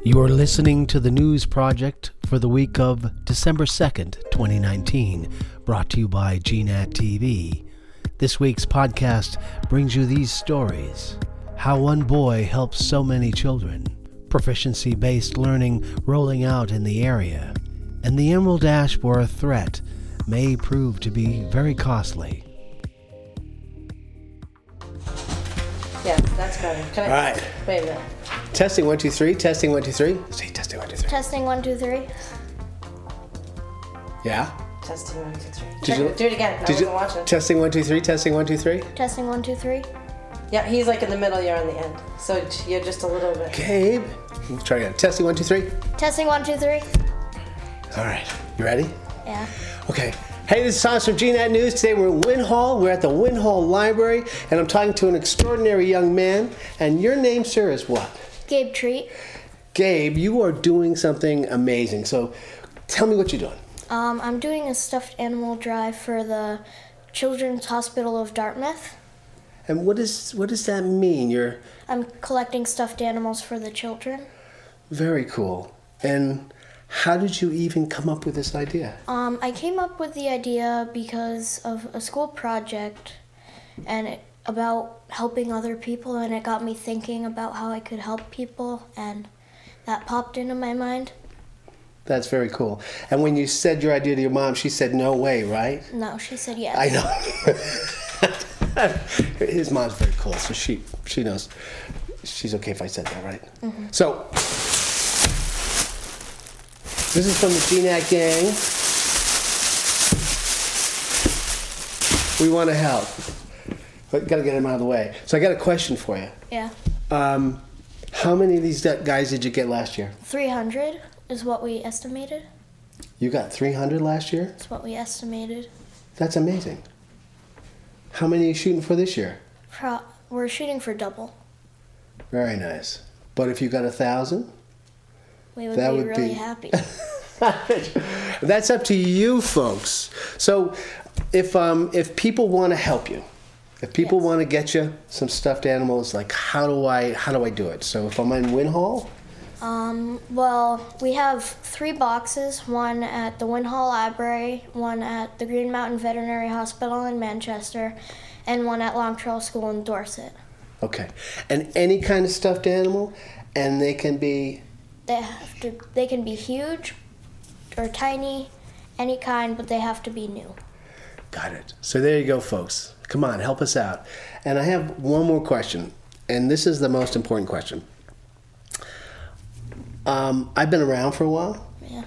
You're listening to the News Project for the week of December 2nd, 2019, brought to you by GNAT TV. This week's podcast brings you these stories. How one boy helps so many children. Proficiency-based learning rolling out in the area. And the Emerald Ash Borer threat may prove to be very costly. Yes, that's better. All right. Wait a minute. Testing 1 2 3. Testing 1 2 3. Say testing 1 2 3. Testing 1 2 3. Yeah. Testing 1 2 3. Did you Do it again. I wasn't watching. Testing 1 2 3. Testing 1 2 3. Testing 1 2 3. Yeah, he's like in the middle. You're on the end, so you're just a little bit. Gabe. We'll try again. Testing 1 2 3. Testing 1 2 3. All right. You ready? Yeah. Okay. Hey, this is Thomas from GNAT News. Today we're in Wynn Hall. We're at the Wynn Hall Library, and I'm talking to an extraordinary young man. And your name, sir, is what? Gabe Treat. Gabe, you are doing something amazing. So tell me what you're doing. I'm doing a stuffed animal drive for the Children's Hospital of Dartmouth. And what does that mean? I'm collecting stuffed animals for the children. Very cool. And how did you even come up with this idea? I came up with the idea because of a school project and about helping other people, and it got me thinking about how I could help people, and that popped into my mind. That's very cool. And when you said your idea to your mom, she said no way, right? No, she said yes. I know. His mom's very cool, so she knows. She's okay if I said that, right? Mm-hmm. So, this is from the GNAT gang. We want to help. But got to get him out of the way. So I got a question for you. Yeah. How many of these guys did you get last year? 300 is what we estimated. You got 300 last year? That's what we estimated. That's amazing. How many are you shooting for this year? We're shooting for double. Very nice. But if you got 1,000? We would be really happy. That's up to you folks. So if people want to help you, if people want to get you some stuffed animals, like how do I do it? So if I'm in Wynn Hall? Well, we have 3 boxes, one at the Wynn Hall Library, one at the Green Mountain Veterinary Hospital in Manchester, and one at Long Trail School in Dorset. Okay. And any kind of stuffed animal, and they can be? They can be huge or tiny, any kind, but they have to be new. Got it. So there you go, folks. Come on, help us out. And I have one more question, and this is the most important question. I've been around for a while. Yeah.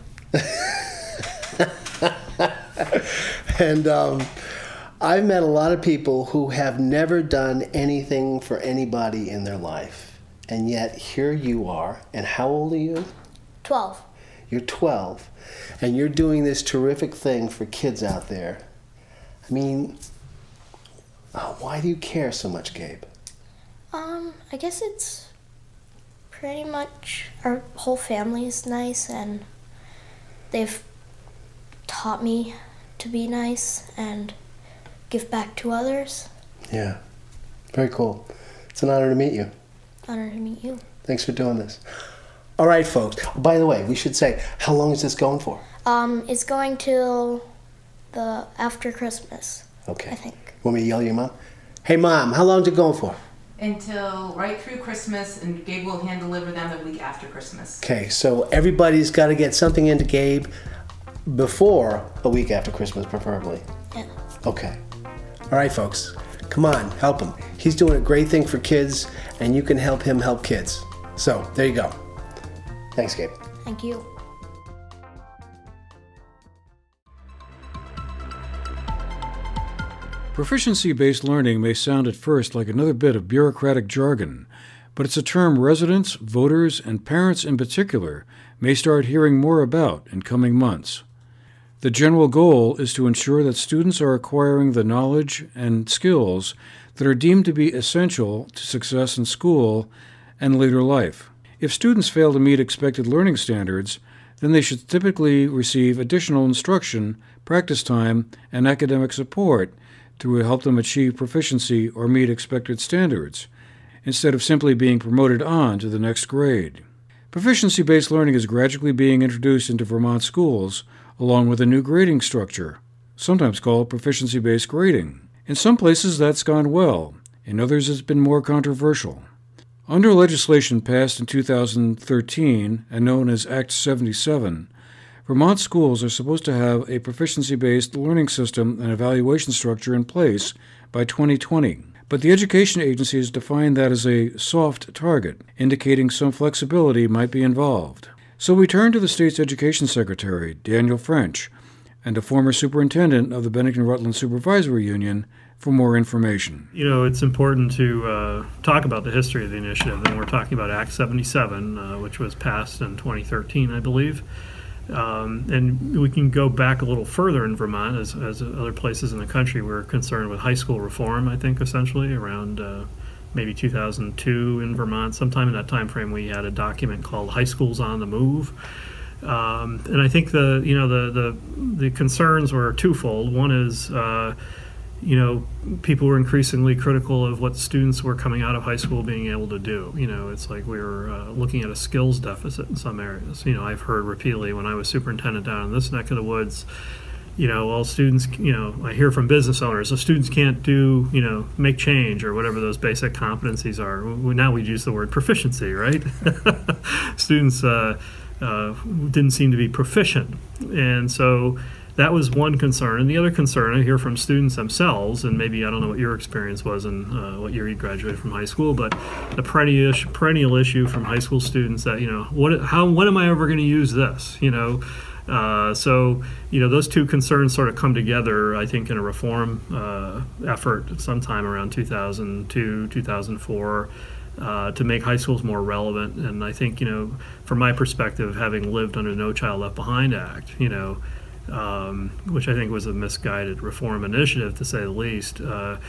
And I've met a lot of people who have never done anything for anybody in their life. And yet here you are. And how old are you? 12. You're 12. And you're doing this terrific thing for kids out there. I mean, why do you care so much, Gabe? I guess it's pretty much our whole family is nice, and they've taught me to be nice and give back to others. Yeah, very cool. It's an honor to meet you. Honor to meet you. Thanks for doing this. All right, folks. By the way, we should say, how long is this going for? It's going till the after Christmas. Okay. I think. Want me to yell at your mom? Hey, Mom, how long is it going for? Until right through Christmas, and Gabe will hand deliver them the week after Christmas. Okay, so everybody's got to get something into Gabe before a week after Christmas, preferably. Yeah. Okay. All right, folks. Come on, help him. He's doing a great thing for kids, and you can help him help kids. So, there you go. Thanks, Gabe. Thank you. Proficiency-based learning may sound at first like another bit of bureaucratic jargon, but it's a term residents, voters, and parents in particular may start hearing more about in coming months. The general goal is to ensure that students are acquiring the knowledge and skills that are deemed to be essential to success in school and later life. If students fail to meet expected learning standards, then they should typically receive additional instruction, practice time, and academic support to help them achieve proficiency or meet expected standards, instead of simply being promoted on to the next grade. Proficiency-based learning is gradually being introduced into Vermont schools, along with a new grading structure, sometimes called proficiency-based grading. In some places that's gone well, in others it's been more controversial. Under legislation passed in 2013 and known as Act 77, Vermont schools are supposed to have a proficiency-based learning system and evaluation structure in place by 2020. But the education agency has defined that as a soft target, indicating some flexibility might be involved. So we turn to the state's education secretary, Daniel French, and a former superintendent of the Bennington-Rutland Supervisory Union for more information. You know, it's important to talk about the history of the initiative, and we're talking about Act 77, which was passed in 2013, I believe. And we can go back a little further in Vermont, as other places in the country were concerned with high school reform, I think, essentially, around maybe 2002 in Vermont. Sometime in that time frame, we had a document called High Schools on the Move. And I think the concerns were twofold. One is, people were increasingly critical of what students were coming out of high school being able to do. It's like we were looking at a skills deficit in some areas. I've heard repeatedly when I was superintendent down in this neck of the woods, well, students, I hear from business owners, so students can't do, make change or whatever those basic competencies are. Now we use the word proficiency, right? Students didn't seem to be proficient. And so that was one concern. And the other concern I hear from students themselves, and maybe I don't know what your experience was in what year you graduated from high school, but the perennial issue from high school students that, when am I ever going to use this? So those two concerns sort of come together, I think, in a reform effort sometime around 2002, 2004, to make high schools more relevant. And I think, from my perspective, having lived under the No Child Left Behind Act, which I think was a misguided reform initiative, to say the least.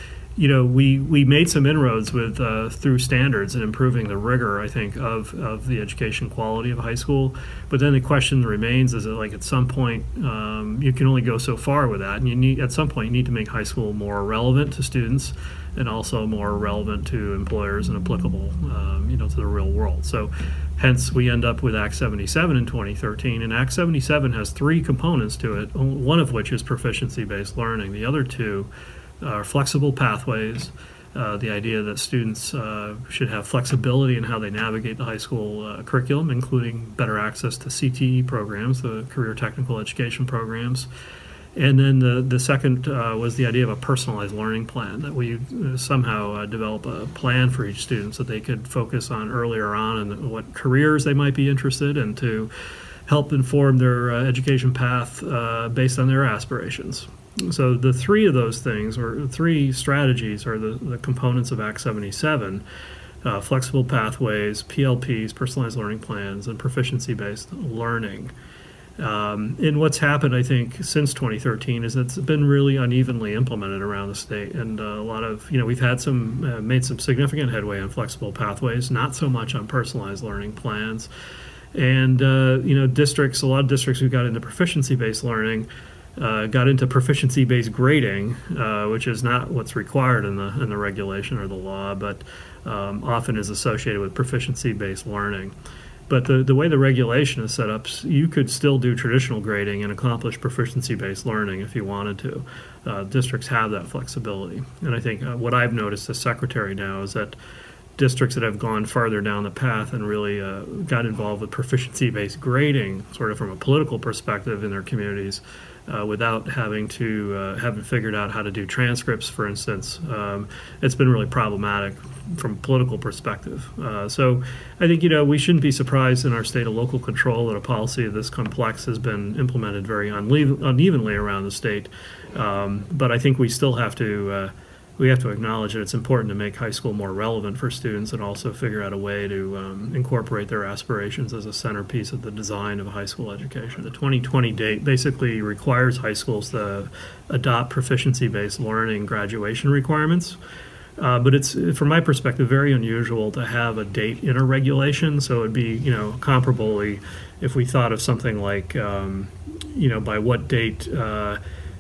We made some inroads with through standards and improving the rigor, I think, of the education quality of high school. But then the question remains: is it like at some point you can only go so far with that, and at some point you need to make high school more relevant to students and also more relevant to employers and applicable, to the real world. So. Hence, we end up with Act 77 in 2013, and Act 77 has three components to it, one of which is proficiency-based learning. The other two are flexible pathways, the idea that students should have flexibility in how they navigate the high school curriculum, including better access to CTE programs, the career technical education programs. And then the second was the idea of a personalized learning plan, that we somehow develop a plan for each student so they could focus on earlier on and what careers they might be interested in to help inform their education path based on their aspirations. So the three of those things, or three strategies, are the components of Act 77, flexible pathways, PLPs, personalized learning plans, and proficiency-based learning. And what's happened, I think, since 2013 is it's been really unevenly implemented around the state. And a lot of, we've had made some significant headway on flexible pathways, not so much on personalized learning plans. And, a lot of districts who got into proficiency-based learning got into proficiency-based grading, which is not what's required in the regulation or the law, but often is associated with proficiency-based learning. But the way the regulation is set up, you could still do traditional grading and accomplish proficiency-based learning if you wanted to. Districts have that flexibility. And I think what I've noticed as secretary now is that districts that have gone farther down the path and really got involved with proficiency-based grading, sort of from a political perspective in their communities, without having figured out how to do transcripts, for instance, it's been really problematic from a political perspective. So I think, we shouldn't be surprised in our state of local control that a policy of this complex has been implemented very unevenly around the state. But I think we still have to acknowledge that it's important to make high school more relevant for students and also figure out a way to incorporate their aspirations as a centerpiece of the design of a high school education. The 2020 date basically requires high schools to adopt proficiency-based learning graduation requirements. But it's, from my perspective, very unusual to have a date in a regulation. So it'd be, comparably, if we thought of something like, by what date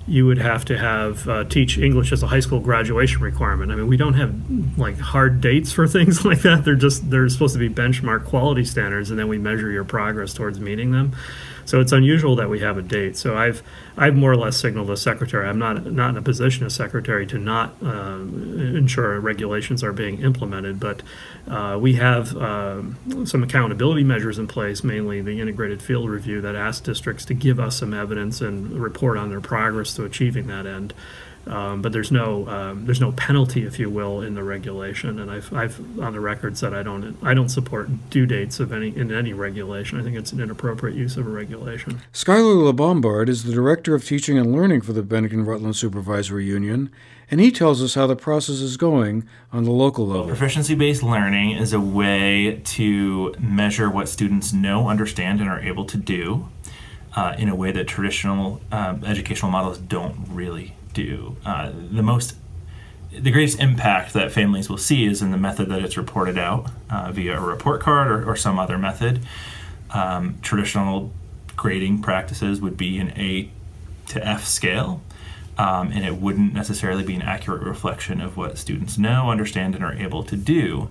you would have to have teach English as a high school graduation requirement. I mean, we don't have like hard dates for things like that. They're supposed to be benchmark quality standards, and then we measure your progress towards meeting them. So it's unusual that we have a date. So I've more or less signaled the secretary. I'm not in a position as secretary to not ensure regulations are being implemented, but we have some accountability measures in place, mainly the integrated field review that asks districts to give us some evidence and report on their progress to achieving that end. But there's no penalty, if you will, in the regulation, and I've on the record said I don't support due dates in any regulation. I think it's an inappropriate use of a regulation. Skylar LeBombard is the Director of Teaching and Learning for the Bennington-Rutland Supervisory Union, and he tells us how the process is going on the local level. Proficiency-based learning is a way to measure what students know, understand, and are able to do in a way that traditional educational models don't really do. The greatest impact that families will see is in the method that it's reported out via a report card or some other method. Traditional grading practices would be an A to F scale, and it wouldn't necessarily be an accurate reflection of what students know, understand, and are able to do.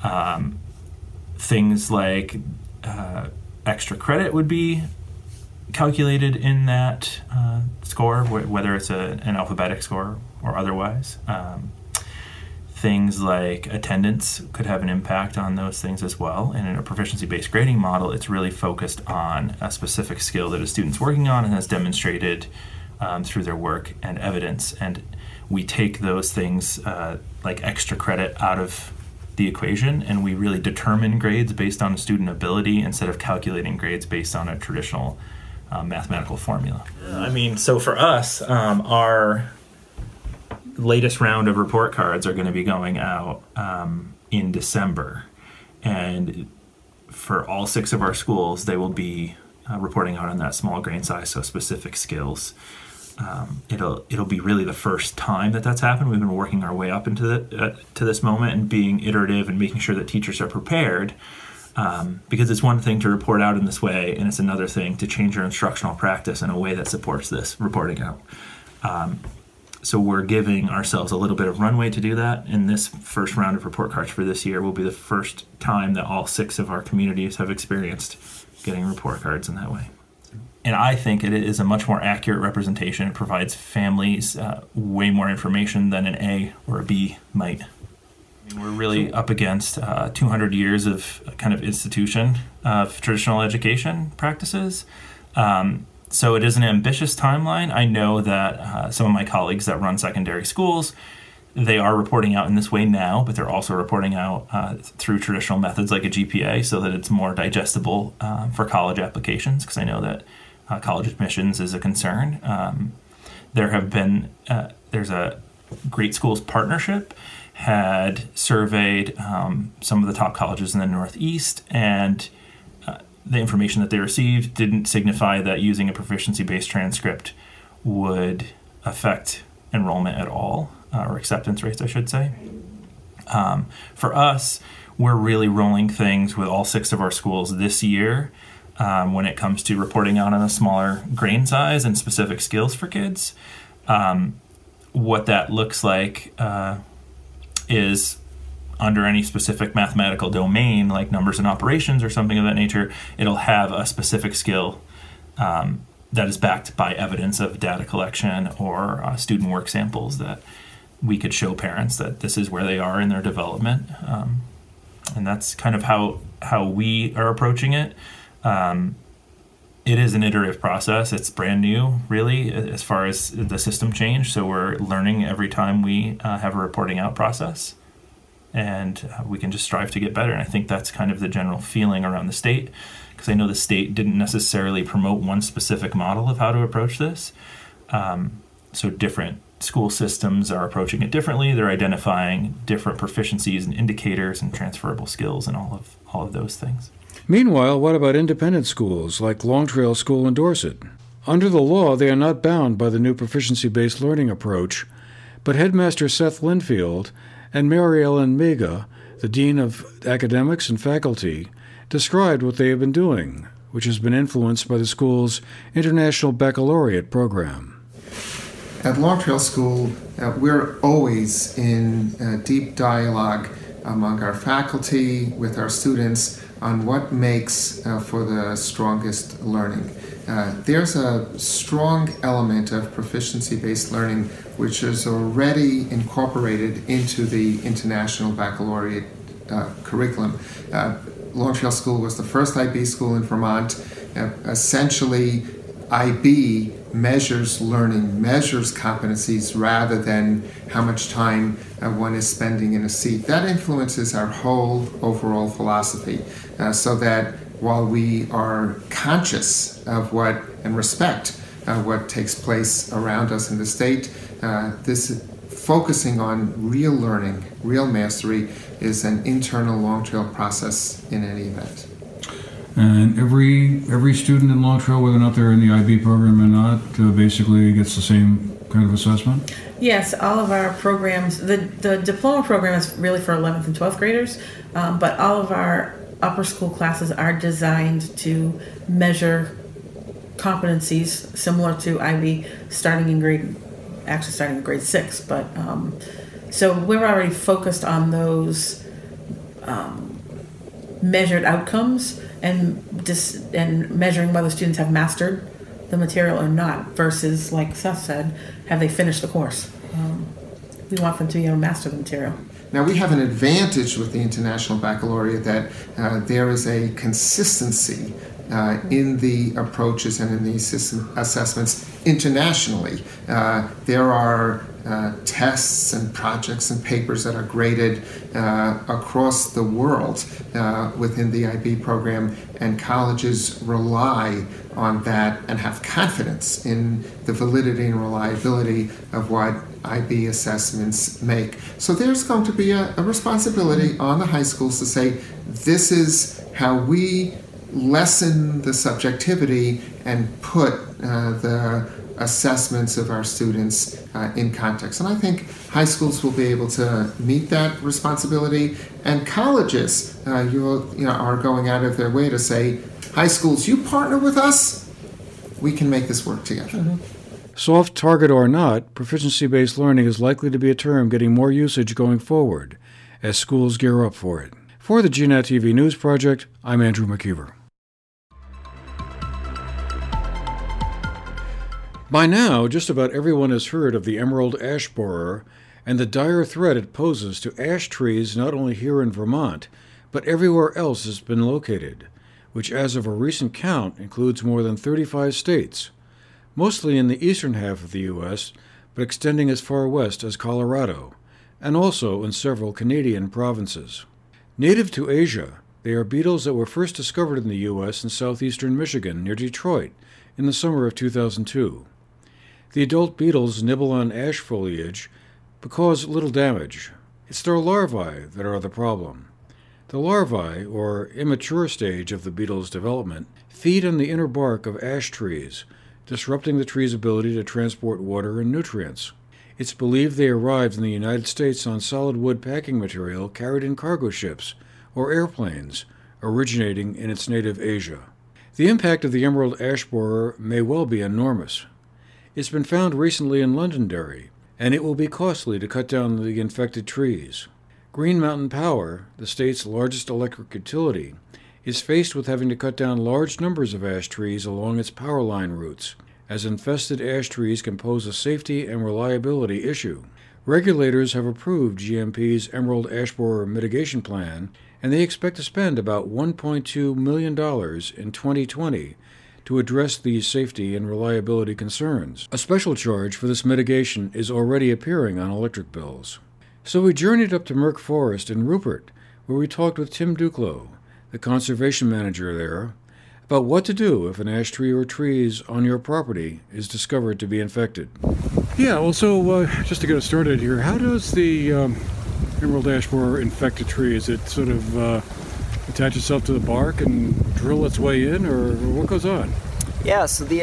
Things like extra credit would be calculated in that score, whether it's an alphabetic score or otherwise. Things like attendance could have an impact on those things as well. And in a proficiency-based grading model, it's really focused on a specific skill that a student's working on and has demonstrated through their work and evidence. And we take those things like extra credit out of the equation, and we really determine grades based on student ability instead of calculating grades based on a traditional mathematical formula. I mean, so for us, our latest round of report cards are going to be going out in December. And for all 6 of our schools, they will be reporting out on that small grain size, so specific skills. It'll be really the first time that that's happened. We've been working our way up into to this moment and being iterative and making sure that teachers are prepared. Because it's one thing to report out in this way, and it's another thing to change your instructional practice in a way that supports this reporting out. So we're giving ourselves a little bit of runway to do that, and this first round of report cards for this year will be the first time that all 6 of our communities have experienced getting report cards in that way. And I think it is a much more accurate representation. It provides families way more information than an A or a B might. We're really up against 200 years of kind of institution of traditional education practices. So it is an ambitious timeline. I know that some of my colleagues that run secondary schools, they are reporting out in this way now, but they're also reporting out through traditional methods like a GPA so that it's more digestible for college applications, because I know that college admissions is a concern. There's a Great Schools Partnership had surveyed some of the top colleges in the Northeast, and the information that they received didn't signify that using a proficiency-based transcript would affect enrollment at all, or acceptance rates, I should say. For us, we're really rolling things with all 6 of our schools this year when it comes to reporting out on a smaller grain size and specific skills for kids. What that looks like is under any specific mathematical domain, like numbers and operations or something of that nature, it'll have a specific skill that is backed by evidence of data collection or student work samples that we could show parents that this is where they are in their development. And that's kind of how we are approaching it. It is an iterative process. It's brand new, really, as far as the system change. So we're learning every time we have a reporting out process. And we can just strive to get better. And I think that's kind of the general feeling around the state, because I know the state didn't necessarily promote one specific model of how to approach this. So different school systems are approaching it differently. They're identifying different proficiencies and indicators and transferable skills and all of those things. Meanwhile, what about independent schools like Long Trail School in Dorset? Under the law, they are not bound by the new proficiency-based learning approach, but Headmaster Seth Linfield and Mary Ellen Mega, the Dean of Academics and Faculty, described what they have been doing, which has been influenced by the school's International Baccalaureate program. at Long Trail School, we're always in deep dialogue among our faculty, with our students, on what makes for the strongest learning. There's a strong element of proficiency-based learning which is already incorporated into the International Baccalaureate curriculum. Long Trail School was the first IB school in Vermont. Essentially, IB measures learning, measures competencies rather than how much time one is spending in a seat. That influences our whole overall philosophy, so that while we are conscious of what and respect what takes place around us in the state, this focusing on real learning, real mastery, is an internal Long Trail process in any event. And every student in Long Trail, whether or not they're in the IB program or not, basically gets the same kind of assessment? Yes, all of our programs, the diploma program is really for 11th and 12th graders, but all of our upper school classes are designed to measure competencies similar to IB starting in grade 6. But so we're already focused on those measured outcomes and measuring whether students have mastered the material or not, versus, like Seth said, have they finished the course. We want them to be able to master the material. Now, we have an advantage with the International Baccalaureate that there is a consistency in the approaches and in the assessments internationally. There are tests and projects and papers that are graded across the world within the IB program, and colleges rely on that and have confidence in the validity and reliability of what IB assessments make. So there's going to be a responsibility on the high schools to say, this is how we lessen the subjectivity and put the assessments of our students in context. And I think high schools will be able to meet that responsibility, and colleges are going out of their way to say, high schools, you partner with us, we can make this work together. Mm-hmm. Soft target or not, proficiency-based learning is likely to be a term getting more usage going forward as schools gear up for it. For the GNAT TV News Project, I'm Andrew McKeever. By now, just about everyone has heard of the emerald ash borer and the dire threat it poses to ash trees not only here in Vermont, but everywhere else it's been located, which as of a recent count includes more than 35 states, mostly in the eastern half of the U.S., but extending as far west as Colorado, and also in several Canadian provinces. Native to Asia, they are beetles that were first discovered in the U.S. in southeastern Michigan near Detroit in the summer of 2002. The adult beetles nibble on ash foliage but cause little damage. It's their larvae that are the problem. The larvae, or immature stage of the beetle's development, feed on the inner bark of ash trees, disrupting the tree's ability to transport water and nutrients. It's believed they arrived in the United States on solid wood packing material carried in cargo ships or airplanes, originating in its native Asia. The impact of the emerald ash borer may well be enormous. It's been found recently in Londonderry, and it will be costly to cut down the infected trees. Green Mountain Power, the state's largest electric utility, is faced with having to cut down large numbers of ash trees along its power line routes, as infested ash trees can pose a safety and reliability issue. Regulators have approved GMP's Emerald Ash Borer Mitigation Plan, and they expect to spend about $1.2 million in 2020 to address these safety and reliability concerns. A special charge for this mitigation is already appearing on electric bills. So we journeyed up to Merck Forest in Rupert, where we talked with Tim Duclos, the conservation manager there, about what to do if an ash tree or trees on your property is discovered to be infected. Yeah, well, so just to get us started here, how does the emerald ash borer infect a tree? Is it sort of attach itself to the bark and drill its way in, or what goes on? Yeah, so the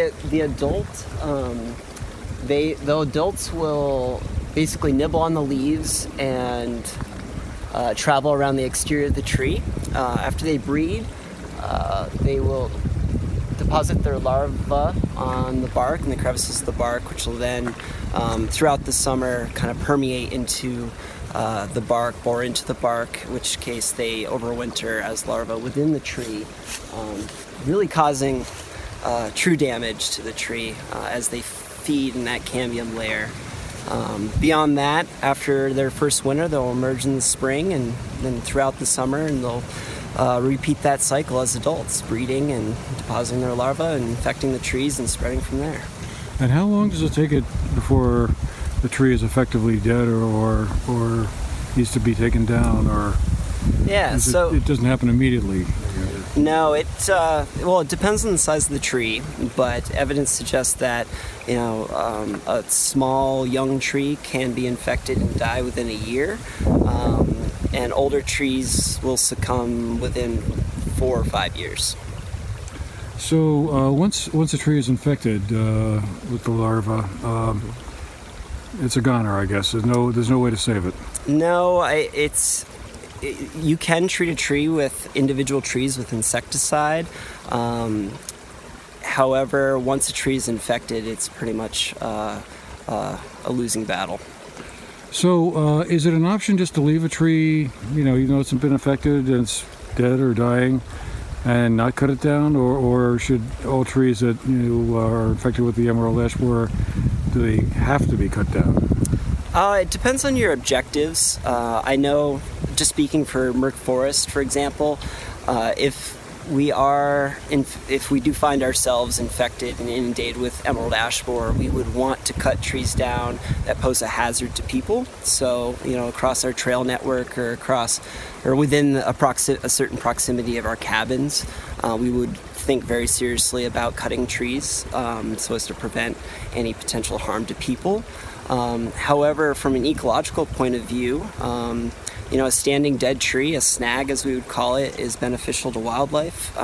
adults will basically nibble on the leaves and travel around the exterior of the tree. After they breed, they will deposit their larvae on the bark and the crevices of the bark, which will then, throughout the summer, kind of permeate into the bark, bore into the bark, in which case they overwinter as larvae within the tree, really causing true damage to the tree as they feed in that cambium layer. Beyond that, after their first winter, they'll emerge in the spring and then throughout the summer, and they'll repeat that cycle as adults, breeding and depositing their larvae and infecting the trees and spreading from there. And how long does it take it before the tree is effectively dead or needs to be taken down, or it doesn't happen immediately? No, it depends on the size of the tree, but evidence suggests that a small young tree can be infected and die within a year, and older trees will succumb within 4 or 5 years. So once a tree is infected with the larva, it's a goner, I guess. There's no way to save it. No, you can treat a tree with individual trees with insecticide. However, once a tree is infected, it's pretty much a losing battle. So is it an option just to leave a tree, even though it's been infected and it's dead or dying, and not cut it down? Or should all trees that are infected with the emerald ash borer, do they have to be cut down? It depends on your objectives. I know, just speaking for Merck Forest, for example, if we do find ourselves infected and inundated with emerald ash borer, we would want to cut trees down that pose a hazard to people. So, across our trail network or within a certain proximity of our cabins, we would think very seriously about cutting trees so as to prevent any potential harm to people. However, from an ecological point of view, a standing dead tree, a snag as we would call it, is beneficial to wildlife.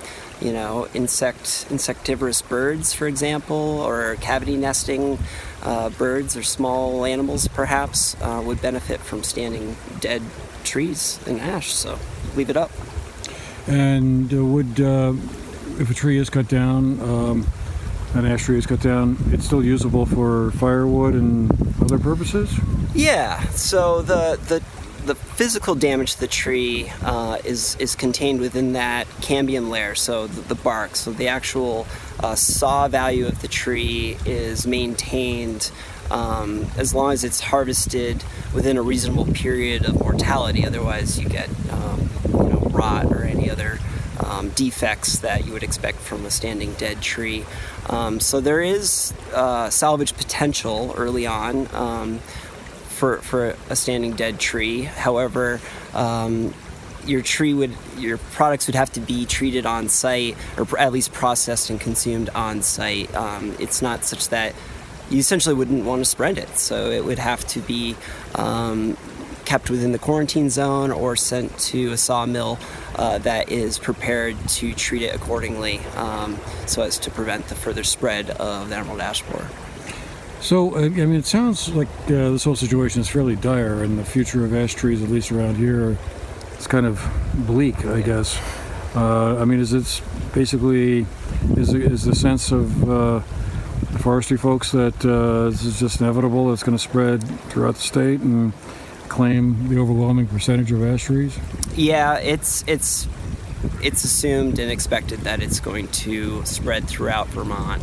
Insectivorous birds, for example, or cavity nesting birds or small animals perhaps would benefit from standing dead trees and ash, so leave it up. And if a tree is cut down, an ash tree is cut down, it's still usable for firewood and other purposes? Yeah, so the physical damage to the tree is contained within that cambium layer, so the bark. So the actual saw value of the tree is maintained as long as it's harvested within a reasonable period of mortality. Otherwise, you get rot or any other defects that you would expect from a standing dead tree. So there is salvage potential early on for a standing dead tree. However, your products would have to be treated on site, or at least processed and consumed on site. It's not such that you essentially wouldn't want to spread it, so it would have to be kept within the quarantine zone or sent to a sawmill that is prepared to treat it accordingly, so as to prevent the further spread of the emerald ash borer. So, it sounds like this whole situation is fairly dire, and the future of ash trees, at least around here, is kind of bleak, I guess. Is it basically, is the sense of the forestry folks that this is just inevitable, it's going to spread throughout the state and claim the overwhelming percentage of ash trees? Yeah, it's assumed and expected that it's going to spread throughout Vermont.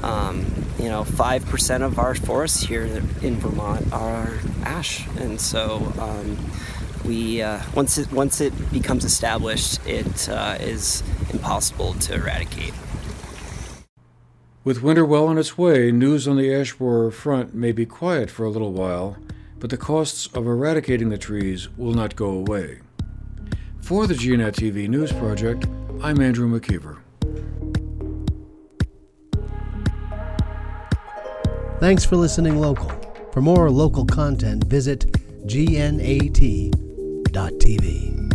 5% of our forests here in Vermont are ash, and so once it becomes established, it is impossible to eradicate. With winter well on its way, news on the ash borer front may be quiet for a little while, but the costs of eradicating the trees will not go away. For the GNAT TV News Project, I'm Andrew McKeever. Thanks for listening local. For more local content, visit gnat.tv.